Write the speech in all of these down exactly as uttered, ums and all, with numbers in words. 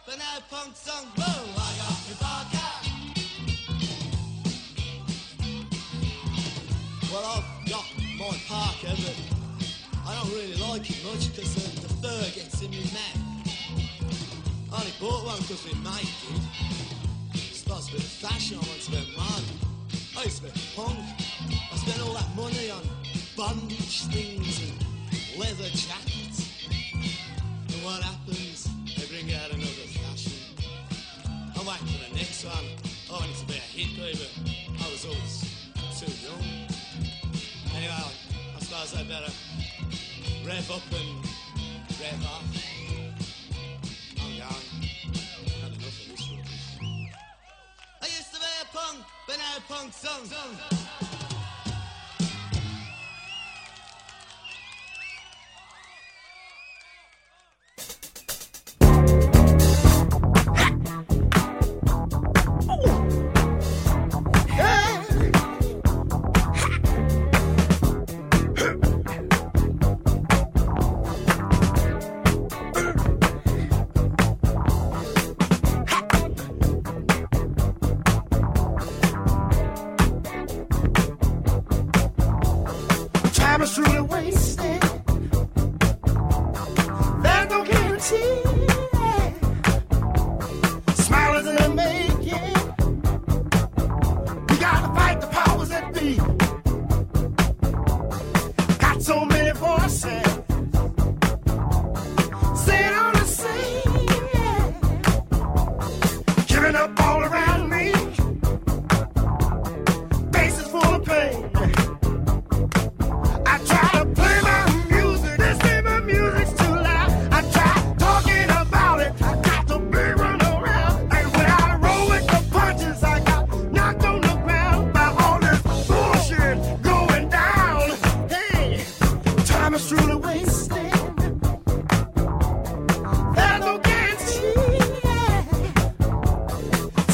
but now punk song. Whoa, I got my Parker. Well, I've got my Parker, but I don't really like it much because the, the fur gets in my mouth. I only bought one because my mate did. It's supposed to be the fashion. I want to be mad. I used to be punk. I spent all that money on bondage things and leather jackets. And what happens? They bring out another fashion. I'm waiting for the next one. I wanted to be a hippie, but I was always too young. Anyway, I, I suppose I better rev up and rev off. I'm going. Had enough of this rubbish. I used to be a punk, but now punk songs. Time is truly wasted. There's no guarantee. Smile isn't a making. We gotta fight the powers that be. Got so many voices saying all the same. Giving up all around me. Faces full of pain. I try to play my music, they say my music's too loud. I try talking about it, I got to be run around. And when I roll with the punches, I got knocked on the ground by all this bullshit going down. Hey, time is truly wasted. There's no guarantee.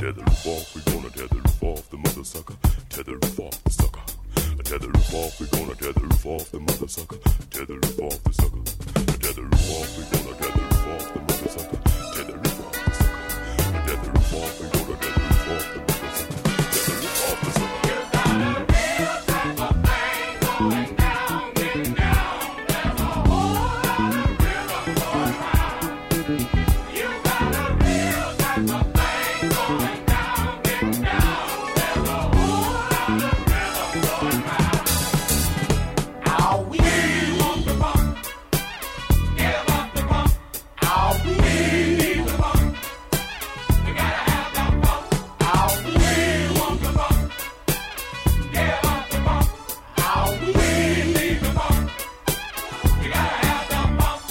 Tether the roof off, we gonna tether the roof off the mother sucker. Tether the roof off the sucker. Tether the roof off, we gonna tether the roof off the mother sucker. Tether the roof off the sucker. Tether the roof off, we gonna tether the roof off the mother sucker. Tether the roof off the sucker. Tether the roof off, we gonna tether the roof off the mother sucker. Tether the roof off the sucker. You got a real type of thing going down, getting down. There's a whole lot of rhythm going round. You got a real type of thing going down, getting down. There's a whole lot of rhythm going round. How we want the bump, give up the bump. How we need the bump, we gotta have that bump. How we want the bump, give up the bump. How we need the bump, we gotta have that bump.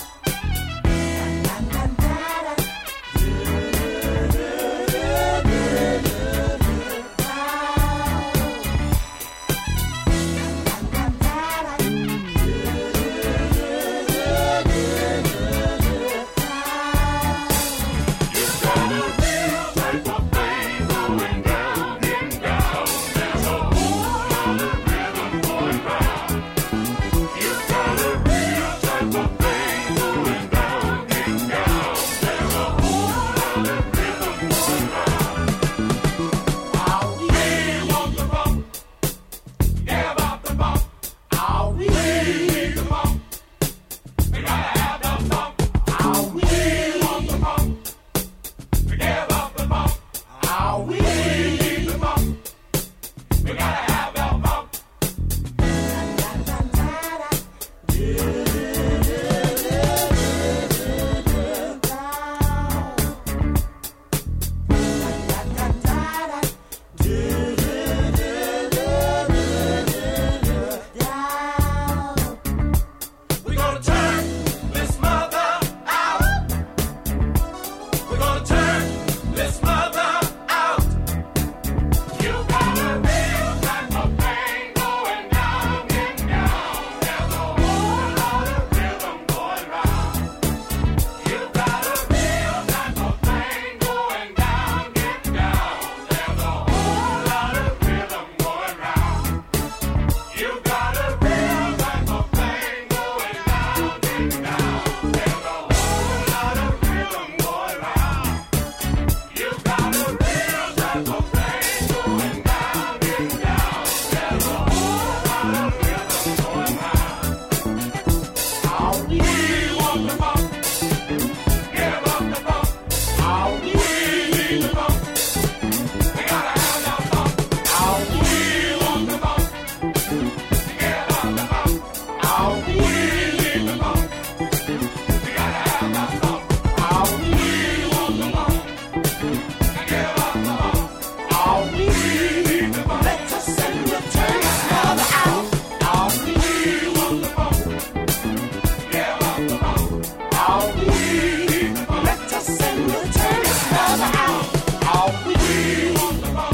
We're gonna turn this mother out. We're gonna turn this mother out. You got a real type of thing going down, getting down. There's a whole lot of rhythm going round. You got a real type of thing going down, getting down. There's a whole lot of rhythm going round. You got a real type of thing going down, getting down. There's a whole lot of rhythm going round. You got a real type of thing going down, getting down. There's a whole lot of rhythm going round. How we want the bump, give up the bump. How we need the bump, we gotta have that bump. How we want the bump, give up the bump. How we need the bump, we gotta have that bump. How we want the bump, give up the bump. How we need the bump, let us send the turn this mother out. How we want the bump, give up the bump. How we need the bump, let us send the turn this mother out. How we want the bump,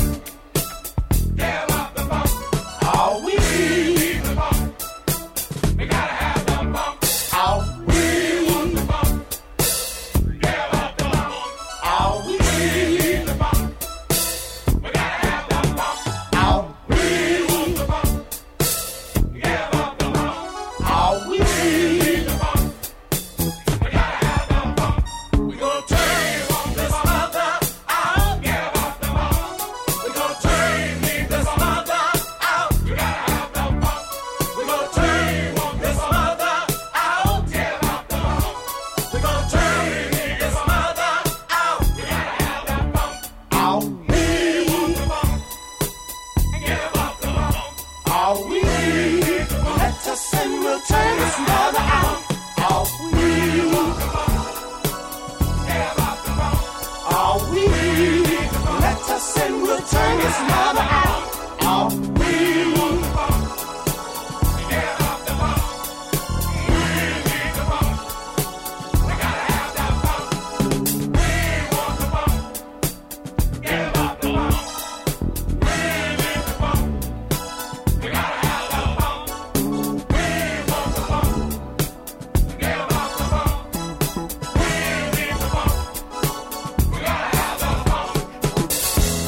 give up the bump. How we need the bump, we gotta have the bump. How we want the bump, give up the bump. How we need the bump, we gotta have the bump. How we want the bump, give up the bump. How we need the bump, we gotta have the bump. We gonna turn this mother out, give up the bump. We gonna turn this mother out, we gotta have the bump. We gonna turn this mother out, give up the bump. We gonna turn this mother out, we gotta have the bump. How we want the bump, give up the bump. How we need the bump, let us and we'll turn this mother out. How we want the bump, give up the bump. How we need the bump, let us and we'll turn this mother out. How we want the bump, give up the bump. We need the bump, we gotta have that bump. We want the bump, give up the bump. We need the bump, we gotta have that bump. We want the bump, give up the bump. We need the bump, we gotta have that bump.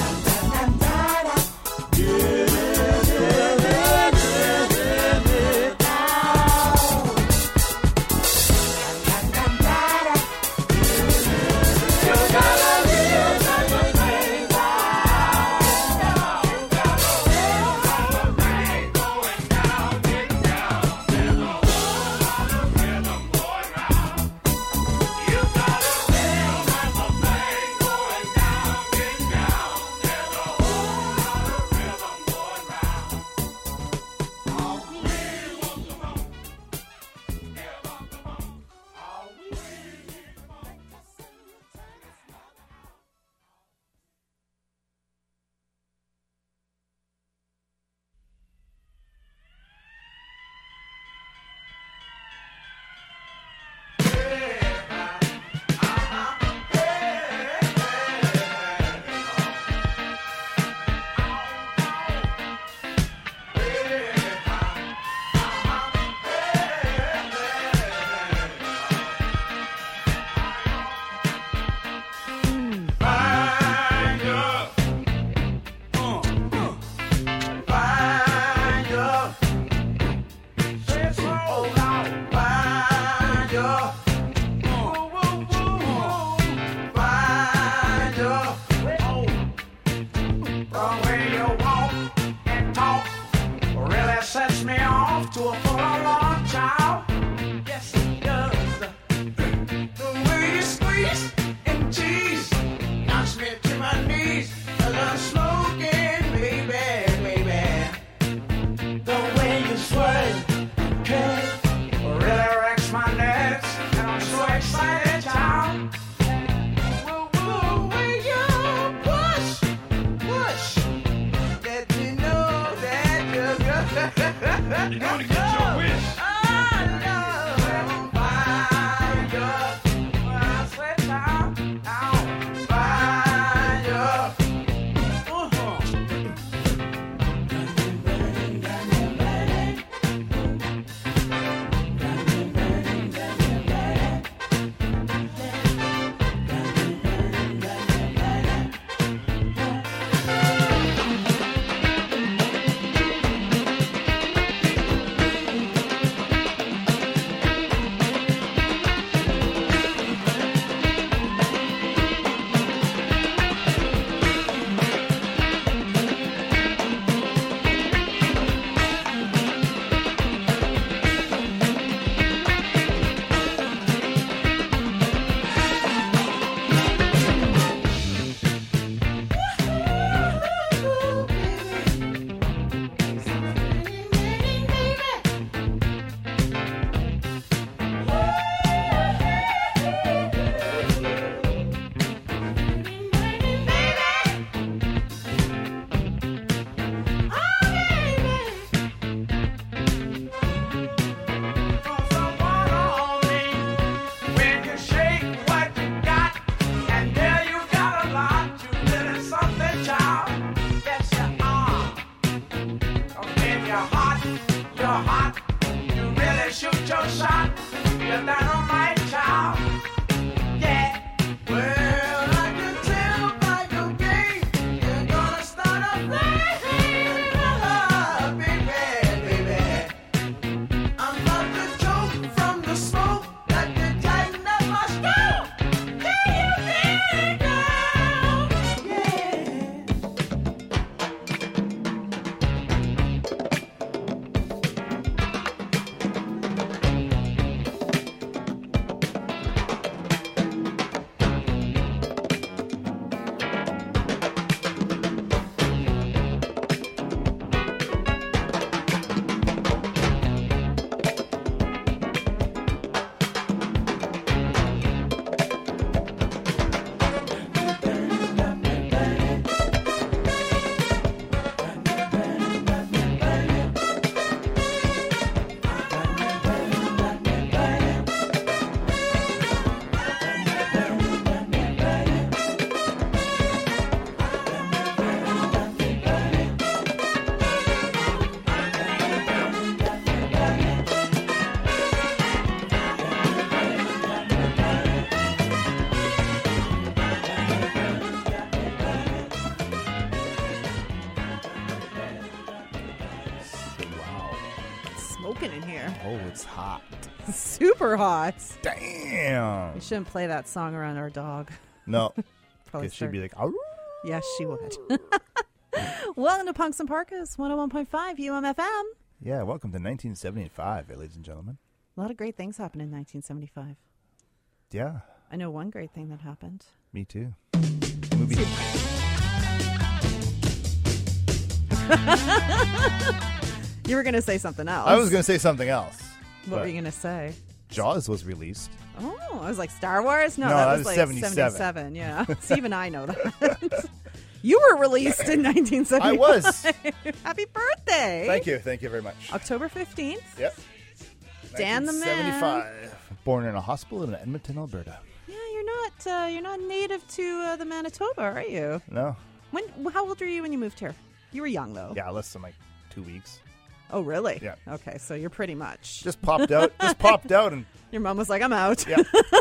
cooking in here. Oh, it's hot. Super hot. Damn. We shouldn't play that song around our dog. No. Probably Because she'd be start- like, "Arr." Yes, she would. Welcome to Punks and Parkas, one oh one point five U M F M. Yeah, welcome to nineteen seventy-five, ladies and gentlemen. A lot of great things happened in nineteen seventy-five. Yeah, I know one great thing that happened. me too. Movie. You were going to say something else. I was going to say something else. What but were you going to say? Jaws was released. Oh, I was like, Star Wars? No, No, that, that was, was like seventy-seven. seventy-seven. Yeah. See, even I know that. You were released in nineteen seventy-five. I was. Happy birthday. Thank you. Thank you very much. October fifteenth. Yep. Dan the man. nineteen seventy-five. Born in a hospital in Edmonton, Alberta. Yeah, you're not uh, you're not native to uh, the Manitoba, are you? No. When? How old were you when you moved here? You were young, though. Yeah, less than like two weeks. Oh, really? Yeah. Okay, so you're pretty much. Just popped out. Just popped out and Your mom was like, I'm out. yeah.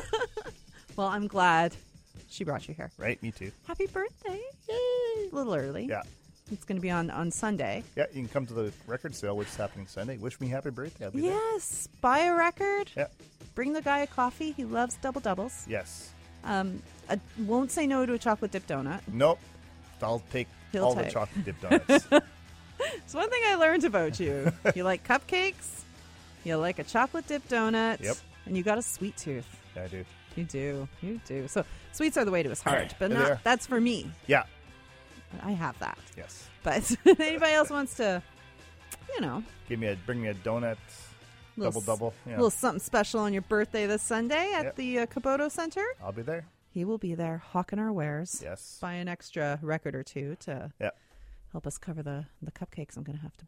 Well, I'm glad she brought you here. Right, me too. Happy birthday. Yay. A little early. Yeah. It's going to be on, on Sunday. Yeah, you can come to the record sale, which is happening Sunday. Wish me happy birthday. I'll be there. Yes. Buy a record. Yeah. Bring the guy a coffee. He loves double doubles. Yes. Um, I won't say no to a chocolate dip donut. Nope. I'll take He'll all the take. chocolate dip donuts. It's one thing I learned about you. You like cupcakes. You like a chocolate dip donut. Yep. And you got a sweet tooth. Yeah, I do. You do. You do. So sweets are the way to his heart. But There not they are. that's for me. Yeah. I have that. Yes. But anybody else wants to, you know, Give me a bring me a donut. little Double s- double. Yeah. little something special on your birthday this Sunday at Yep. the uh, Kaboto Center. I'll be there. He will be there hawking our wares. Yes. Buy an extra record or two to Yeah. help us cover the, the cupcakes I'm going to have to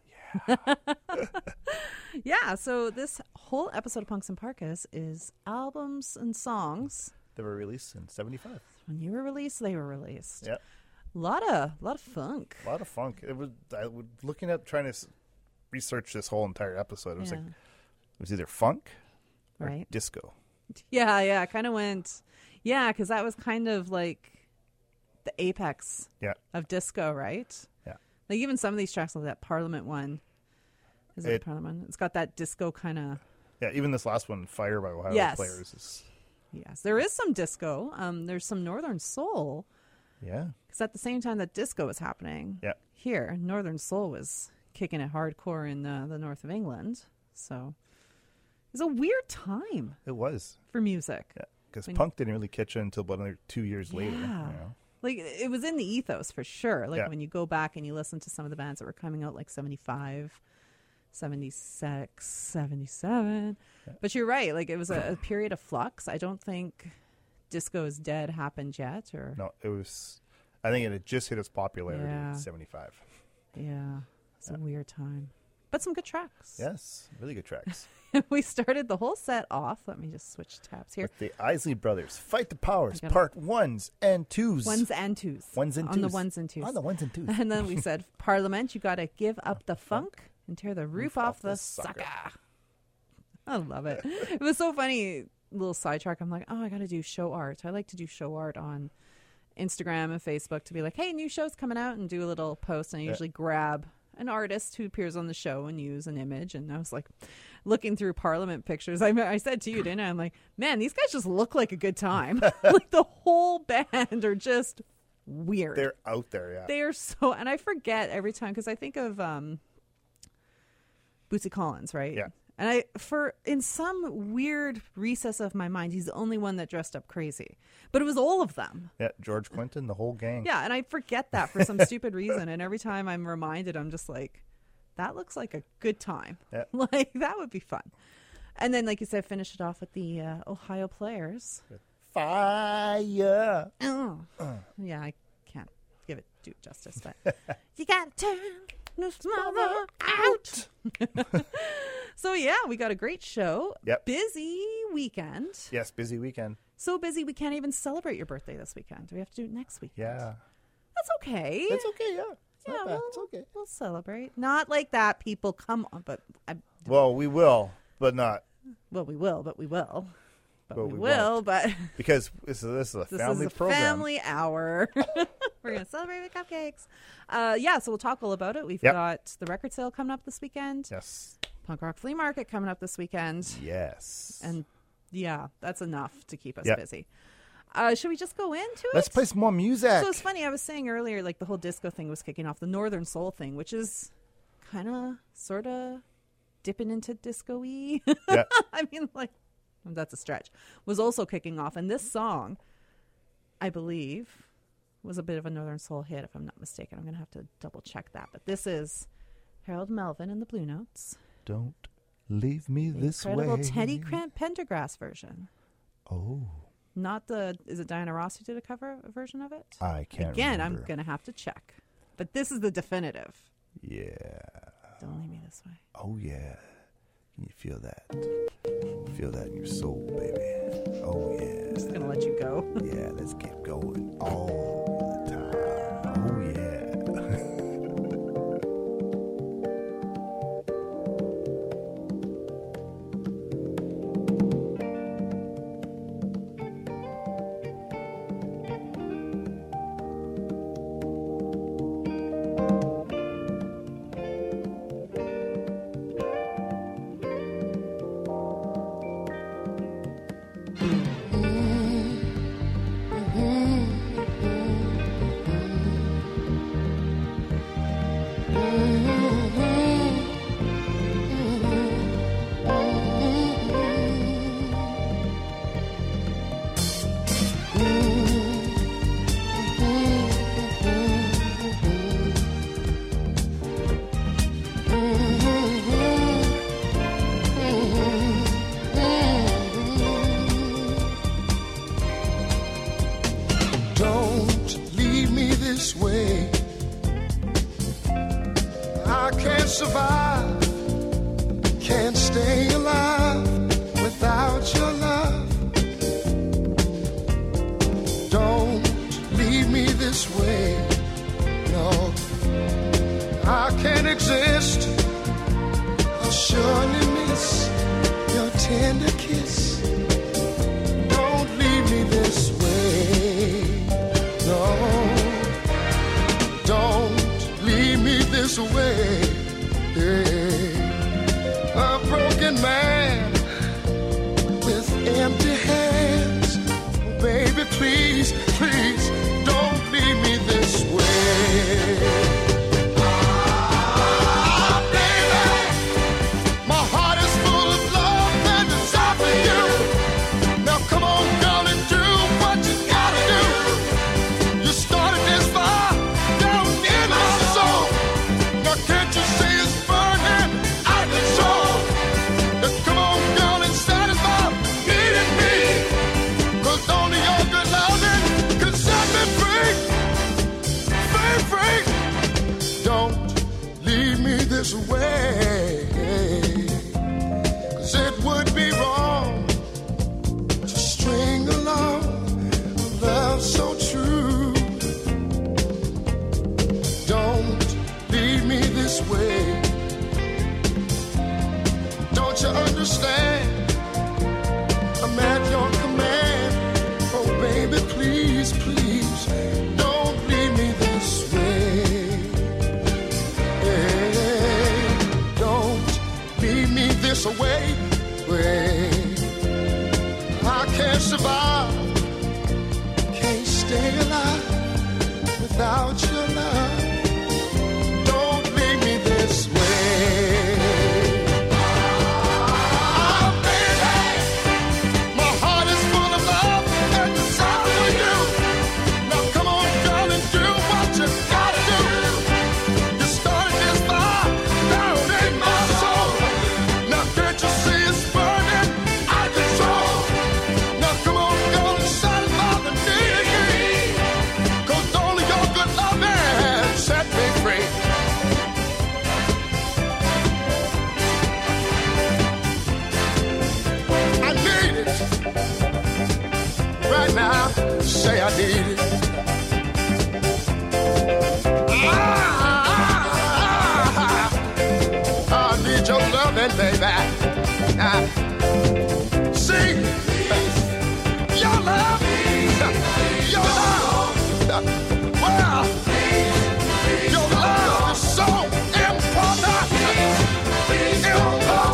buy. Yeah. Yeah, so this whole episode of Punks and Parkas is albums and songs. They were released in seventy-five. When you were released, they were released. Yeah. A lot of, lot of funk. A lot of funk. It was. I was looking at trying to s- research this whole entire episode. It was Yeah. like it was either funk or Right. disco. Yeah, yeah, kind of went. Yeah, because that was kind of like the apex Yeah. of disco, right? Yeah. Like even some of these tracks, like that Parliament one. Is it, It- Parliament? It's got that disco kind of. Yeah. Even this last one, "Fire" by Ohio Yes. Players, is Yes, there is some disco. Um, there's some Northern Soul. yeah. Because at the same time that disco was happening, Yeah. here Northern Soul was kicking it hardcore in uh, the north of England. So it was a weird time It was. for music. Yeah. Because When- punk didn't really catch on until about another two years later. You Yeah. know? Like it was in the ethos for sure. Like Yeah. when you go back and you listen to some of the bands that were coming out like seventy-five, seventy-six, seventy-seven. But you're right. Like it was a, a period of flux. I don't think Disco is Dead happened yet or No, it was. I think it had just hit its popularity Yeah. in seventy-five. yeah. It's a weird time. But some good tracks. Yes, really good tracks. We started the whole set off. Let me just switch tabs here. With the Isley Brothers, "Fight the Powers," I gotta- part ones and twos. Ones and twos. Ones and on twos. the ones and twos. On the ones and twos. And then we said, Parliament, you got to give up the funk and tear the roof, off, the sucker. I love it. It was so funny. Little sidetrack. I'm like, oh, I got to do show art. I like to do show art on Instagram and Facebook to be like, hey, new show's coming out, and do a little post. And I Yeah. usually grab an artist who appears on the show and use an image. And I was like, looking through Parliament pictures. I, I said to you, didn't I? I'm like, man, these guys just look like a good time. Like the whole band are just weird. They're out there, yeah. They are so, and I forget every time because I think of um, Bootsy Collins, right? Yeah. And I, for in some weird recess of my mind, he's the only one that dressed up crazy, but it was all of them. Yeah, George Clinton, the whole gang. Yeah, and I forget that for some stupid reason, and every time I'm reminded, I'm just like, that looks like a good time. Yeah. Like that would be fun. And then, like you said, finish it off with the uh, Ohio Players. Fire. Oh. Yeah, I can't give it due justice, but you gotta turn this mother out. So yeah, we got a great show. Yep. Busy weekend. Yes, busy weekend. So busy we can't even celebrate your birthday this weekend. Do we have to do it next week? Yeah. That's okay. It's okay, yeah. It's yeah, not bad. we'll, It's okay. we'll celebrate. Not like that, people. Come on, but I, Well, we will, but not. well, we will, but we will, but But we, we will, won't. but Because this is, this is a this family is a program. family hour. We're gonna celebrate with cupcakes. Uh, yeah, so we'll talk all about it. We've Yep. got the record sale coming up this weekend. Yes. Punk Rock Flea Market coming up this weekend. Yes. And yeah, that's enough to keep us Yep. busy. Uh, should we just go into it? Let's play some more music. So it's funny. I was saying earlier, like the whole disco thing was kicking off, the Northern Soul thing, which is kind of, sort of dipping into disco-y. Yeah. I mean, like, that's a stretch. Was also kicking off. And this song, I believe, was a bit of a Northern Soul hit, if I'm not mistaken. I'm going to have to double check that. But this is Harold Melvin and the Blue Notes. Don't leave me The this incredible way. Teddy Cran- Pendergrass version. Oh. Not the, is it Diana Ross who did a cover version of it? I can't Again, remember. I'm going to have to check. But this is the definitive. Yeah. Don't leave me this way. Oh, yeah. Can you feel that? Feel that in your soul, baby. Oh, yeah. Just going to let you go. Yeah, let's keep going all the time. Oh, yeah. Don't leave me this way. I can't survive, can't stay alive without your love. Don't leave me this way. No, I can't exist. I'll surely miss your tender kiss. Don't leave me this way. No, don't leave me this way. Hey. A broken man with empty hands. Baby, please, please, don't leave me this way. Ah, baby, my heart is full of love and desire for you. Now come on, girl, and do what you gotta do. You started this fire down in my soul. Now can't you see it's burning out of control? Now come on, girl, and satisfy needing me. 'Cause only your good loving can set me free. Free, free. Don't leave me this way. 'Cause it would be wrong to string along a love so true. Don't leave me this way. Don't you understand? I'm at your command. Oh, baby, please, please, don't leave me this way. Hey, don't leave me this way. way. I can't survive, can't stay alive without your love. Don't leave me this way. Ah, baby, my heart is full of love and desire for you. Now come on, girl, and do what you gotta do. You started this fire down in my soul. Now can't you see it's burning out of control? Now come on, girl, and satisfy the need. 'Cause only your good loving set me free. I need it right now. Say I need it. Ah, I need your loving, baby. Ah. See, your love, your love. Well, your love is so important. Important.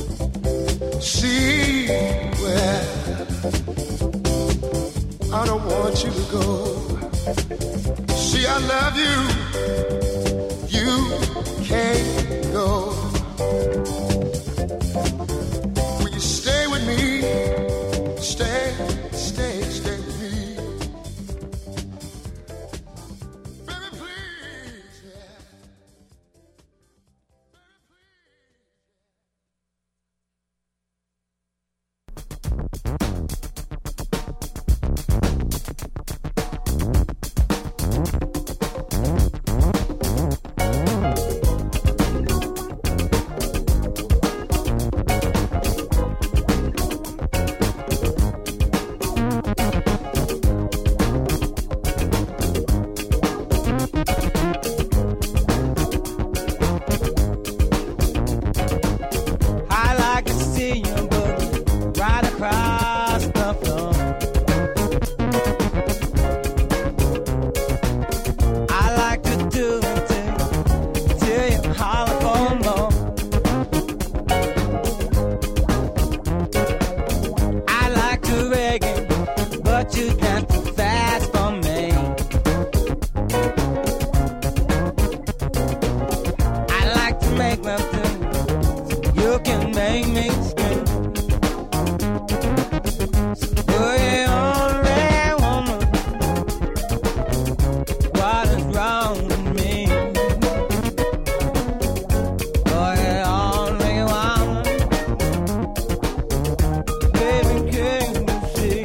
See where I don't want you to go. See, I love you. You can't go. Will you stay with me? Stay, stay, stay with me. Baby, please. Yeah. I like to see you boogie right across the floor. I like to do it till, till you holler for more. I like to reggae, but you got too fast for me. I like to make love to you, you can make me scream. You're the only woman. What is wrong with me? You're the only woman. Baby, can you see?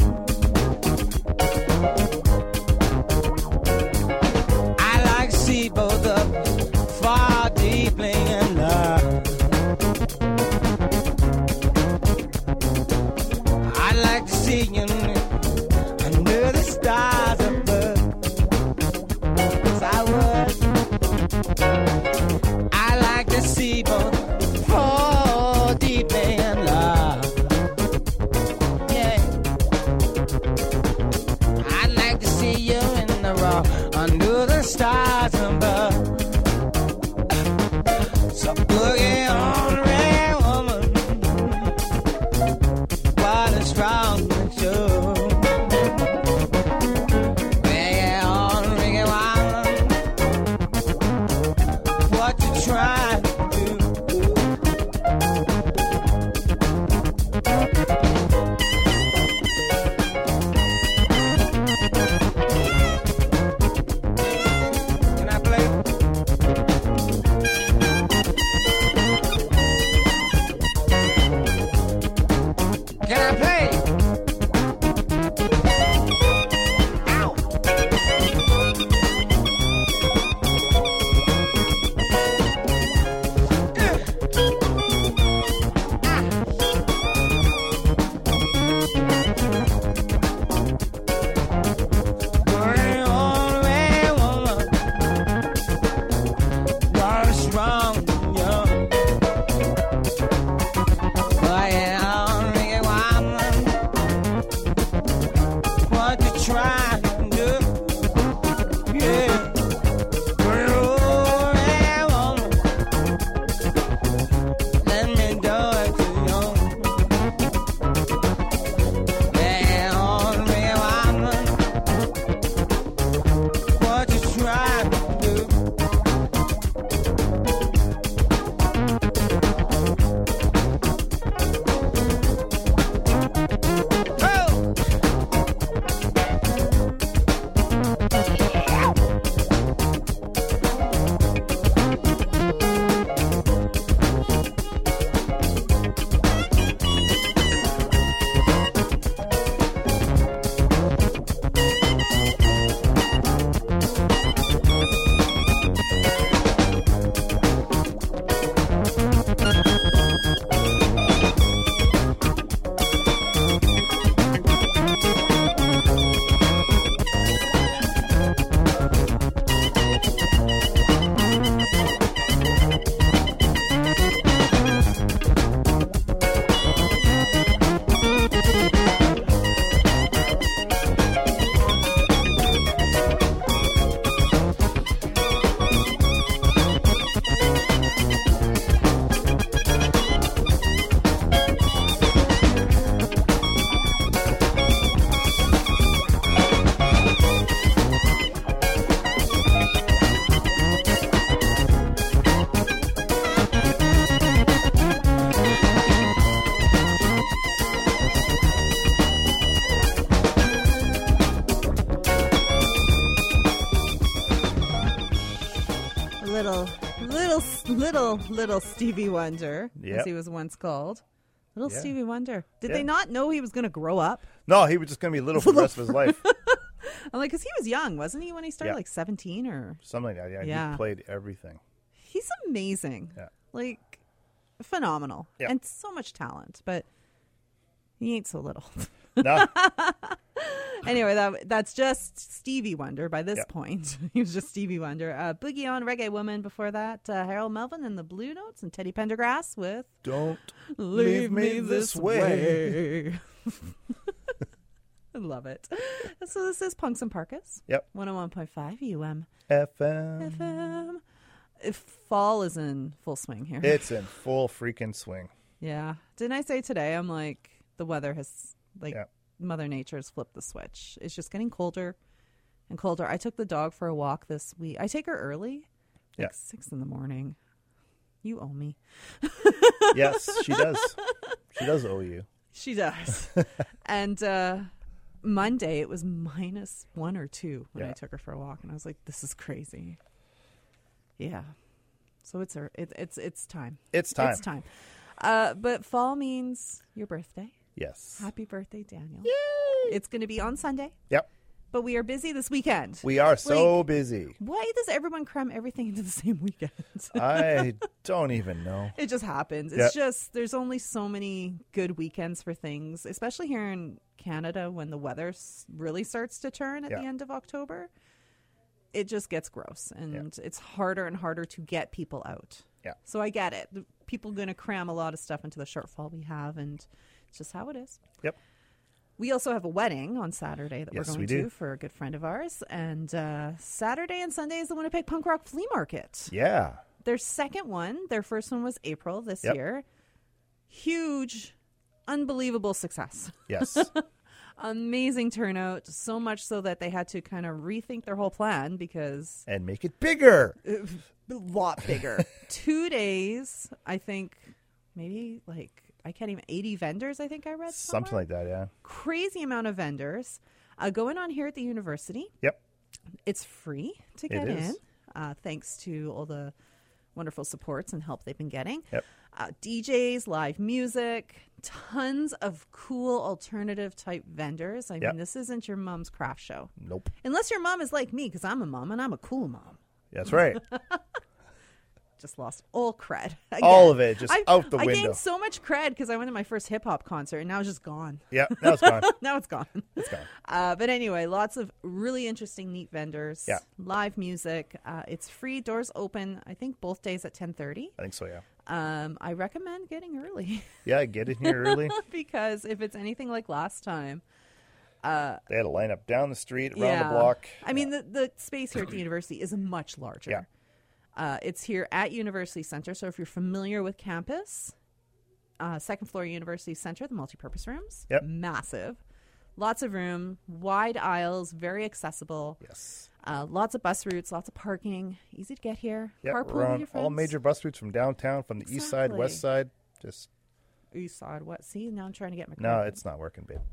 I like to see both of us fall deeply in love. I like to see you under the stars above. Yes, I would. I like to see both fall deeply in love. Yeah. I like to see you in the raw under the stars above. So boogie on, red woman. What is wrong with you? Boogie on, reggae woman. What you trying to do? Can I play? Can I play? Little, little Stevie Wonder, Yep. as he was once called. Little Yeah. Stevie Wonder. Did Yeah. they not know he was going to grow up? No, he was just going to be little for the rest of his life. I'm like, because he was young, wasn't he, when he started, Yeah. like seventeen or? Something like that. Yeah, Yeah. he played everything. He's amazing. Yeah. Like, phenomenal. Yeah. And so much talent, but he ain't so little. No, Anyway, that that's just Stevie Wonder by this Yeah. point. He was just Stevie Wonder. Uh, Boogie on Reggae Woman before that. Uh, Harold Melvin and the Blue Notes and Teddy Pendergrass with don't Leave me this way. I love it. So this is Punks and Parkas. Yep. one oh one point five U M F M. F M. If fall is in full swing here. It's in full freaking swing. Yeah. Didn't I say today? I'm like, the weather has, like, Yeah. Mother Nature has flipped the switch. It's just getting colder and colder. I took the dog for a walk this week. I take her early, like Yeah. six in the morning. You owe me. Yes, she does. She does owe you. She does. And uh, Monday, it was minus one or two when Yeah. I took her for a walk. And I was like, this is crazy. Yeah. So it's, a, it, it's, it's time. It's time. It's time. Uh, but fall means your birthday. Yes. Happy birthday, Daniel. It's going to be on Sunday, Yep. but we are busy this weekend. We are so Like, busy. Why does everyone cram everything into the same weekend? I don't even know. It just happens. It's Yep. just, there's only so many good weekends for things, especially here in Canada when the weather s- really starts to turn at Yeah. the end of October. It just gets gross, and it's harder and harder to get people out. Yeah. So I get it. The people going to cram a lot of stuff into the shortfall we have, and it's just how it is. Yep. We also have a wedding on Saturday that Yes, we're going we to do. for a good friend of ours. And uh, Saturday and Sunday is the Winnipeg Punk Rock Flea Market. Yeah. Their second one, their first one was April this Yep. year. Huge, unbelievable success. Yes. Amazing turnout. So much so that they had to kind of rethink their whole plan because And make it bigger. a lot bigger. Two days, I think, maybe like, I can't even, eighty vendors, I think I read. Something somewhere. like that, yeah. Crazy amount of vendors uh, going on here at the university. Yep. It's free to It get is. in, uh, thanks to all the wonderful supports and help they've been getting. Yep. Uh, D Js, live music, tons of cool alternative type vendors. I Yep. mean, this isn't your mom's craft show. Nope. Unless your mom is like me, because I'm a mom and I'm a cool mom. That's right. Just lost all cred. Again. All of it just I, out the I window. gained so much cred because I went to my first hip hop concert and now it's just gone. Yeah, now it's gone. Now it's gone. It's gone. Uh, but anyway, lots of really interesting, neat vendors. Yeah. Live music. Uh, it's free. Doors open, I think, both days at ten thirty. I think so, yeah. Um, I recommend getting early Yeah, get in here early. because if it's anything like last time, They had a line up down the street, around the block. I mean, the, the space here at the university is much larger. Yeah. Uh, it's here at University Center. So if you're familiar with campus, uh, second floor University Center, the multipurpose rooms, Yep. massive. Lots of room, wide aisles, very accessible. Yes. Uh, lots of bus routes, lots of parking, easy to get here. Yeah, Carpool we're with on your all friends. major bus routes from downtown, from the east side, west Exactly. side. Just, East side, what? See, now I'm trying to get my no, card. it's not working, babe.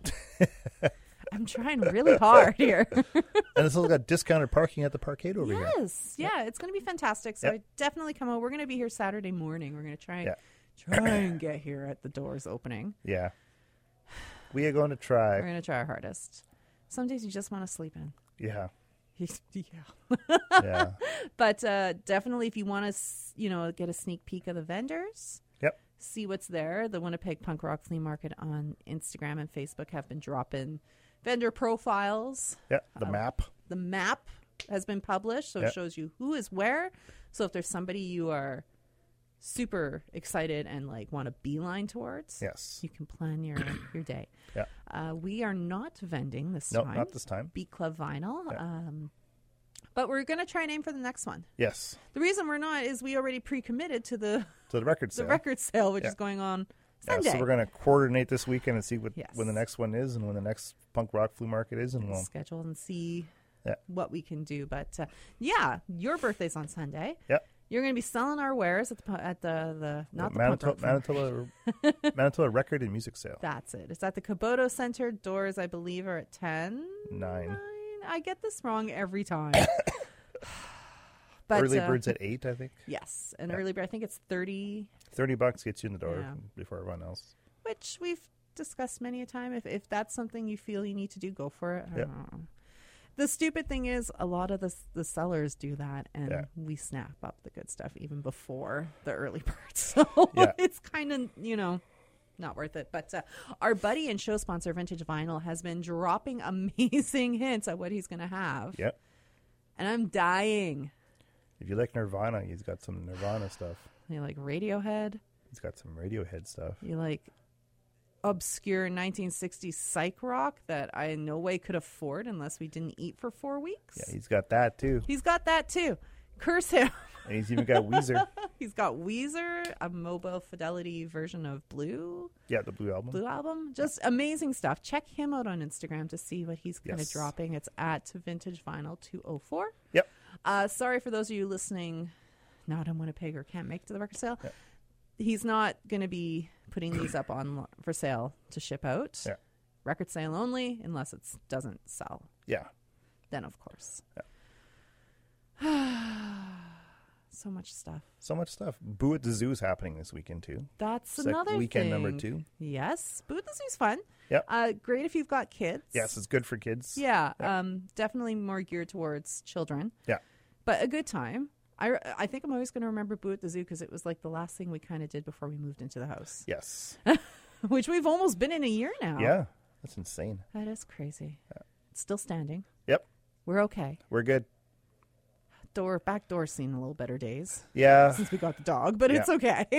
I'm trying really hard here. And it's also got discounted parking at the parkade over here. Yes, yeah, it's going to be fantastic. So Yep. I definitely come out. We're going to be here Saturday morning. We're going to try Yeah. try and get here at the doors opening. Yeah. We are going to We're try. going to try our hardest. Some days you just want to sleep in. Yeah. Yeah. Yeah. But uh, definitely, if you want to, you know, get a sneak peek of the vendors, Yep. see what's there. The Winnipeg Punk Rock Flea Market on Instagram and Facebook have been dropping vendor profiles. Yeah. The Uh, map. The map has been published, so Yep. it shows you who is where. So if there's somebody you are super excited and like want to beeline towards, Yes. you can plan your your day. Yeah. Uh, we are not vending this No, time. not this time. Beat Club Vinyl. Yeah. Um, but we're going to try and aim for the next one. Yes. The reason we're not is we already pre-committed to the, To the record the sale. record sale, which Yeah. is going on Yeah, Sunday. so we're going to coordinate this weekend and see what Yes. when the next one is and when the next punk rock flea market is, and we'll schedule and see Yeah. what we can do. But uh, yeah, your birthday's on Sunday. Yep. You're going to be selling our wares at the pu- at the, the not the Manitoba, punk rock fair. Manitoba, Manitoba Record and Music Sale. That's it. It's at the Kaboto Center. Doors, I believe, are at ten. Nine. Nine. I get this wrong every time. But, Early uh, birds at eight, I think. Yes, an early bird. I think it's thirty, Thirty bucks gets you in the door Yeah. before everyone else. which we've discussed many a time. If if that's something you feel you need to do, go for it. I Yeah. don't know. The stupid thing is, a lot of the the sellers do that, and Yeah. we snap up the good stuff even before the early birds. So Yeah. it's kind of, you know, not worth it. But uh, our buddy and show sponsor, Vintage Vinyl, has been dropping amazing hints at what he's going to have. Yep. And I'm dying. If you like Nirvana, he's got some Nirvana stuff. You like Radiohead? He's got some Radiohead stuff. You like obscure nineteen sixties psych rock that I in no way could afford unless we didn't eat for four weeks? Yeah, he's got that too. He's got that too. Curse him. And he's even got Weezer. He's got Weezer, a mobile fidelity version of Blue, Yeah, the Blue Album. Blue Album. Just amazing stuff. Check him out on Instagram to see what he's kind of Yes. dropping. It's at Vintage Vinyl two oh four. Yep. Uh, sorry for those of you listening, not in Winnipeg or can't make it to the record sale. Yep. He's not going to be putting these up on for sale to ship out. Yeah. Record sale only, unless it doesn't sell. Yeah. Then, of course. So much stuff. So much stuff. Boo at the Zoo's happening this weekend too. That's It's like another weekend thing. number two. Yes. Boo at the Zoo's fun. Yep. Uh, great if you've got kids. Yes, it's good for kids. Yeah. Um, definitely more geared towards children. Yeah. But a good time. I, I think I'm always going to remember Boo at the Zoo because it was like the last thing we kind of did before we moved into the house, Yes. which we've almost been in a year now. Yeah. That's insane. That is crazy. It's still standing. Yep. We're okay. We're good. Door back door's seen a little better days Yeah. since we got the dog, but Yeah. it's okay.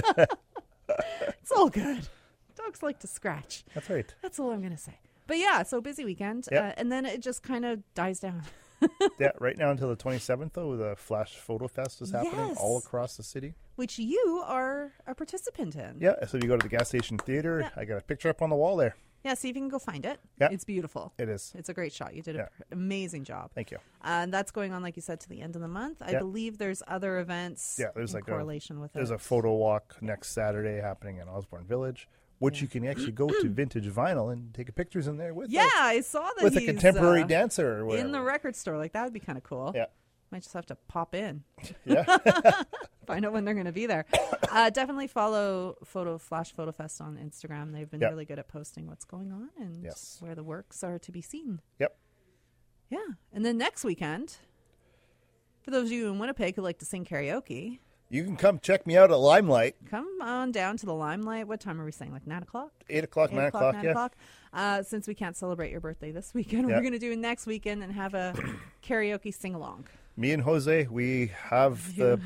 It's all good. Dogs like to scratch. That's right. That's all I'm going to say. But yeah, so busy weekend. Yep. Uh, and then it just kind of dies down. Yeah, right now until the twenty-seventh, though, the Flash Photo Fest is happening Yes. all across the city. Which you are a participant in. Yeah, so if you go to the gas station theater, Yeah. I got a picture up on the wall there. Yeah, see if you can go find it. Yeah. It's beautiful. It is. It's a great shot. You did Yeah. an amazing job. Thank you. And that's going on, like you said, to the end of the month. I Yeah. believe there's other events Yeah, there's in like correlation a, with There's it. a photo walk next Saturday happening in Osborne Village, which you can actually go to Vintage Vinyl and take pictures in there with Yeah, a, I saw that with a he's, contemporary uh, dancer or whatever. in the record store. Like, that would be kind of cool. Yeah. Might just have to pop in. Yeah. Find out when they're going to be there. Uh, definitely follow Photo Flash Photo Fest on Instagram. They've been Yep. really good at posting what's going on and Yes. where the works are to be seen. Yep. Yeah. And then next weekend, for those of you in Winnipeg who like to sing karaoke, You can come check me out at Limelight, come on down to the Limelight. What time are we saying? Like nine o'clock? eight o'clock, Eight nine o'clock, nine yeah. o'clock. Uh, since we can't celebrate your birthday this weekend, Yeah. we're going to do it next weekend and have a karaoke sing along. Me and Jose, we have the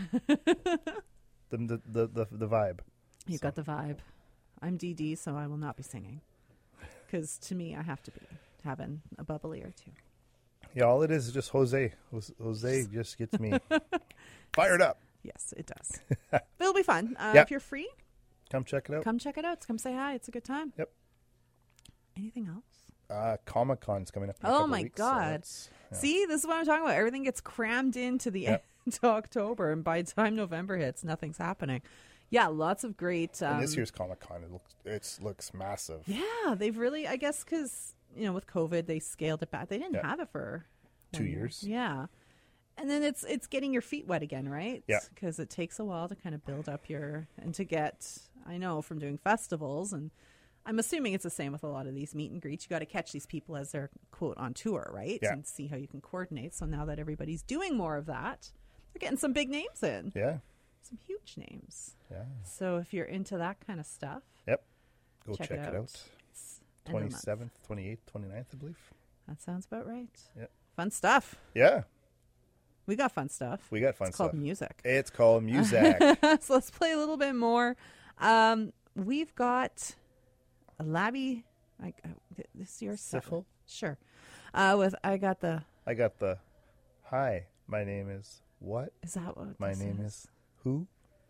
the, the, the, the, the vibe. You've got the vibe. I'm D D, so I will not be singing. Because to me, I have to be having a bubbly or two. Yeah, all it is is just Jose. Jose, Jose just gets me fired up. Yes, it does. But it'll be fun. Uh, Yeah. If you're free, Come check it out. come check it out. Come say hi. It's a good time. Yep. Anything else? Uh, Comic Con's coming up in a Oh couple my weeks, so God. that's- yeah. See, this is what I'm talking about. Everything gets crammed into the Yep. end of October, and by the time November hits, nothing's happening. Yeah, lots of great. Um, And this year's Comic Con, it looks it looks massive. Yeah, they've really, I guess, because, you know, with COVID, they scaled it back. They didn't Yeah. have it for Two one year. years. Yeah. And then it's it's getting your feet wet again, right? Yeah. Because it takes a while to kind of build up your, and to get, I know from doing festivals, and I'm assuming it's the same with a lot of these meet and greets. You got to catch these people as they're, quote, on tour, right? Yeah. And see how you can coordinate. So now that everybody's doing more of that, they're getting some big names in, Yeah, some huge names. yeah. So if you're into that kind of stuff, Yep. Go check, check, it it out. out. It's end of the month. twenty-seventh, twenty-eighth, twenty-ninth, I believe. That sounds about right. Yeah. Fun stuff. Yeah, We got fun stuff. we got fun It's stuff. called music. It's called music. So let's play a little bit more. Um, we've got a Labby. I, uh, th- this is your Siffle? Sure. Uh, with I got the. I got the, hi, my name is what? Is that what My this name is? is who?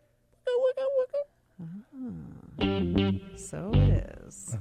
So it is.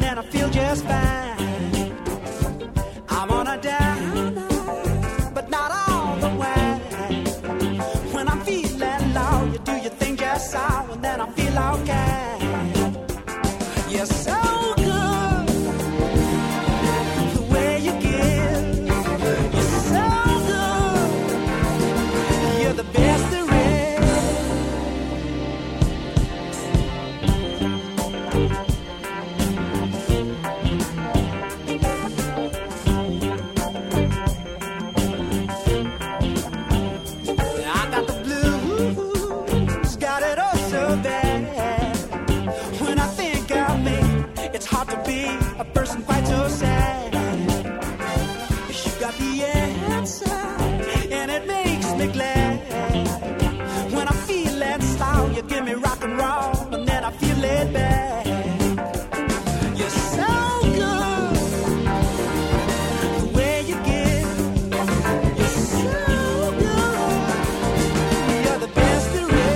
then I feel just fine. I wanna down, but not all the way. When I'm feeling low, you do your thing just so, and then I feel okay. You're so good, the way you give. You're so good, you're the best there is. I got the blues, got it all so bad. When I think of me, it's hard to be a person quite so sad. You got the answer, and it makes me glad. When I feel that style, you give me rock and roll, and then I feel it back. You're so good, the way you give. You're so good, you're the best there is.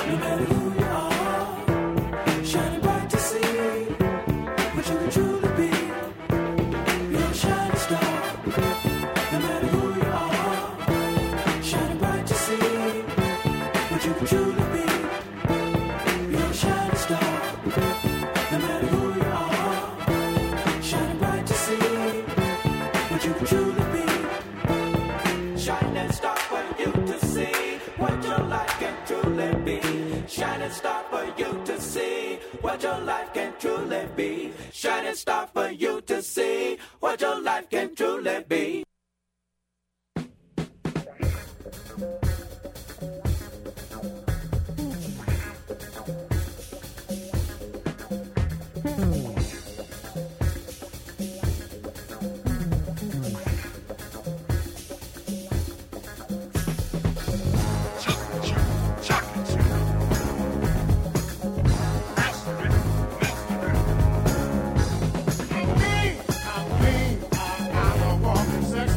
No matter who you are, shining bright to see what you can truly be. You're a shining star. No matter who you are, shining bright to see what you can truly be. You're a shining star. No matter who you are, shining bright to see what you can truly be. Shining star for you to see what your life can truly be. Shining star for you to see what your life can truly be. Shining star for you to see what your life can truly be. I'm clean, I'm clean, I'm a walking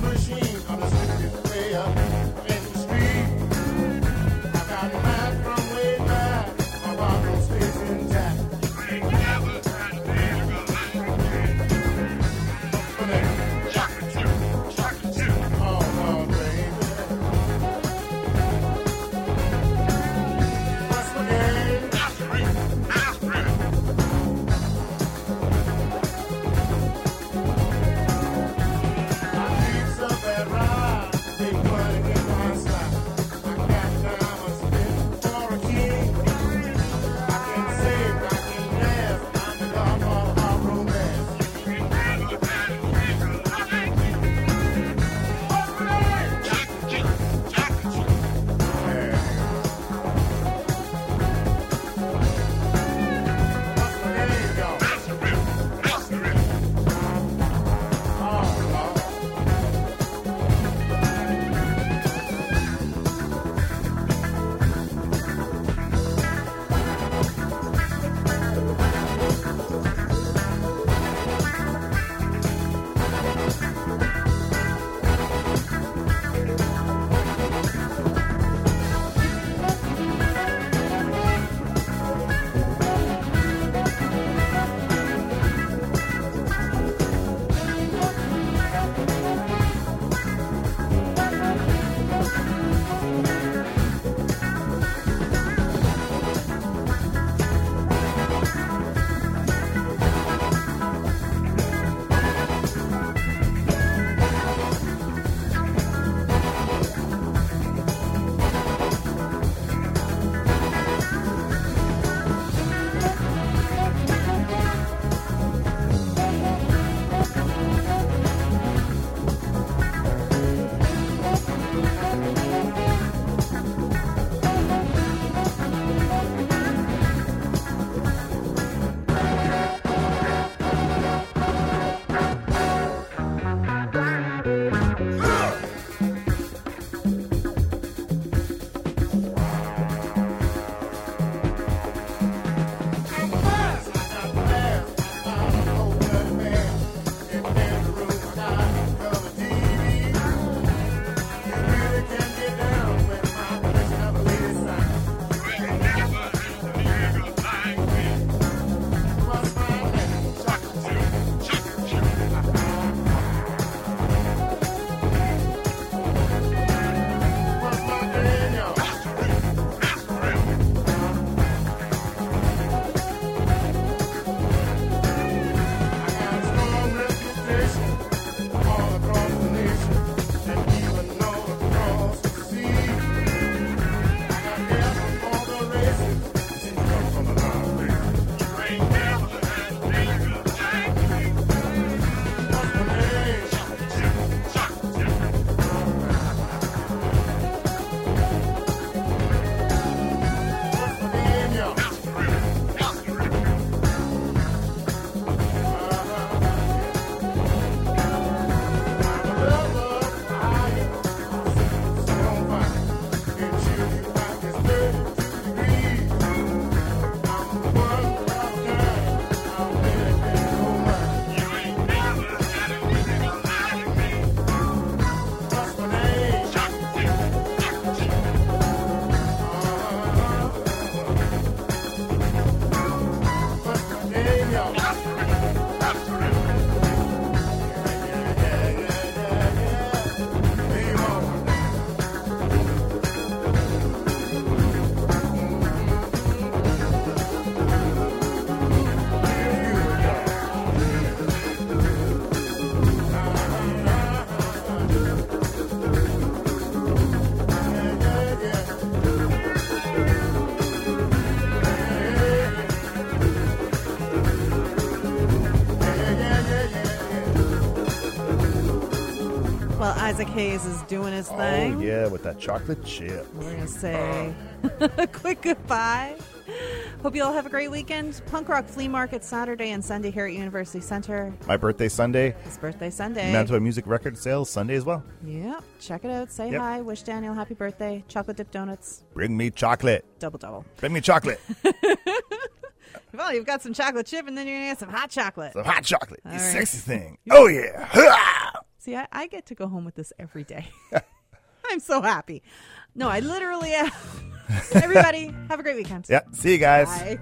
Isaac Hayes is doing his thing. Oh, yeah, with that chocolate chip. We're going to say a quick goodbye. Hope you all have a great weekend. Punk Rock Flea Market Saturday and Sunday here at University Center. My birthday Sunday. It's birthday Sunday. Manitoba Music Record Sales Sunday as well. Yep. Check it out. Say Yep. hi. Wish Daniel happy birthday. Chocolate dip donuts. Bring me chocolate. Double double. Bring me chocolate. Well, you've got some chocolate chip and then you're going to get some hot chocolate. Some hot chocolate. You All right. sexy thing. Oh, yeah. See, I, I get to go home with this every day. I'm so happy. No, I literally am. Everybody, have a great weekend. Yeah. See you guys. Bye.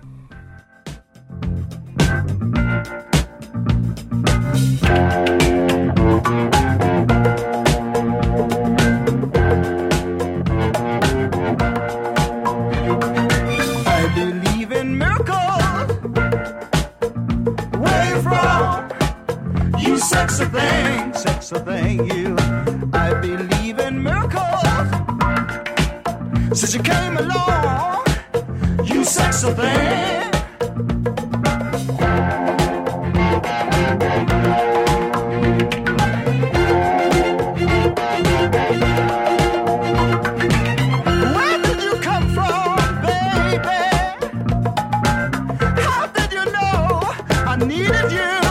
I believe in miracles. Where you from? You sexy thing, sexy thing, you. I believe in miracles. Since you came along, you sexy thing. Where did you come from, baby? How did you know I needed you?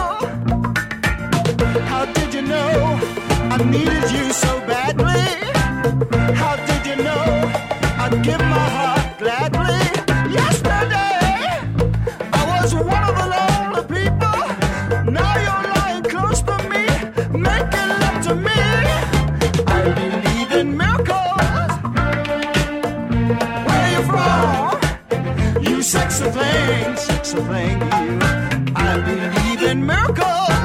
How did you know I needed you so badly? How did you know I'd give my heart gladly? Yesterday, I was one of the lonely people. Now you're lying close to me, making love to me. I believe in miracles. Where you from? You sexy thing, sexy thing, you. I believe in miracles.